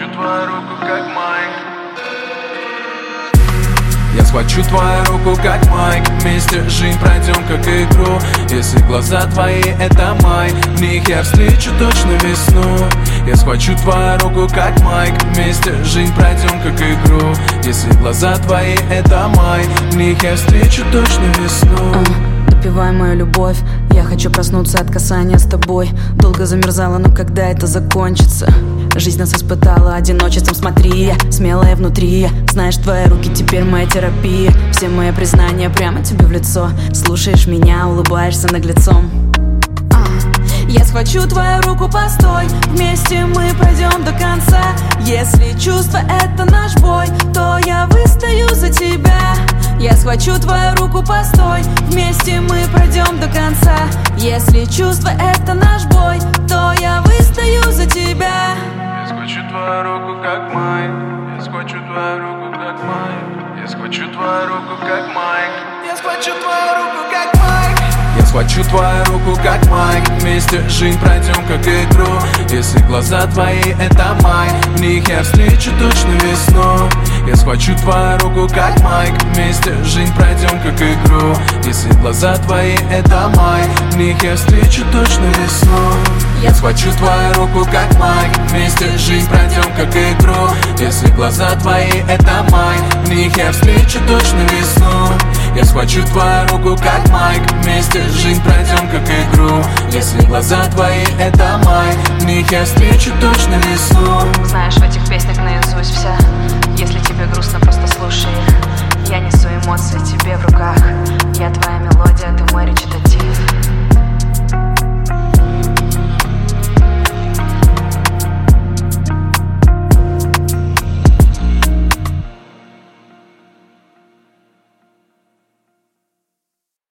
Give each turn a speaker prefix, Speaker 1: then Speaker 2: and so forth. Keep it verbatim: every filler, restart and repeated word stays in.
Speaker 1: схвачу твою руку, как Майк.
Speaker 2: Я схвачу твою руку, как Майк. Вместе жизнь пройдем, как игру. Если глаза твои — это май, в них я встречу точно весну. Я схвачу твою руку, как Майк. Вместе жизнь пройдем, как игру. Если глаза твои — это май, в них я встречу точно весну.
Speaker 3: Допивай мою любовь, я хочу проснуться от касания с тобой. Долго замерзала, но когда это закончится? Жизнь нас испытала одиночеством, смотри, я смелая внутри. Знаешь, твои руки теперь моя терапия. Все мои признания прямо тебе в лицо. Слушаешь меня, улыбаешься наглецом. Я схвачу твою руку, постой. Вместе мы пройдем до конца. Если чувство — это наш бой, то я выстою за тебя. Я схвачу твою руку, постой. Вместе мы пройдем до конца. Если чувство — это наш бой, то я выстою за тебя.
Speaker 1: Я схвачу твою руку, как Майк. Я схвачу твою руку, как Майк. Я схвачу твою руку, как Майк. Я схвачу твою руку, как Майк.
Speaker 2: Я схвачу твою руку, как Майк. Вместе жизнь пройдем, как игру. Если глаза твои — это май, в них я встречу точно весну. Я схвачу твою руку, как Майк. Вместе жизнь пройдем, как игру. Если глаза твои — это май, в них я встречу точно весну. Я схвачу твою руку, как Майк. Вместе жизнь пройдем, как игру. Если глаза твои — это май, в них я встречу точно весну. Я схвачу твою руку, как Майк. Вместе жизнь пройдем, как игру. Если глаза твои — это май, в них я встречу точно весну.
Speaker 3: Знаешь, в этих песнях наизусть вся. Если тебе грустно, просто слушай. Я несу эмоции тебе в руках. Я твоя мелодия, ты мой речитатив.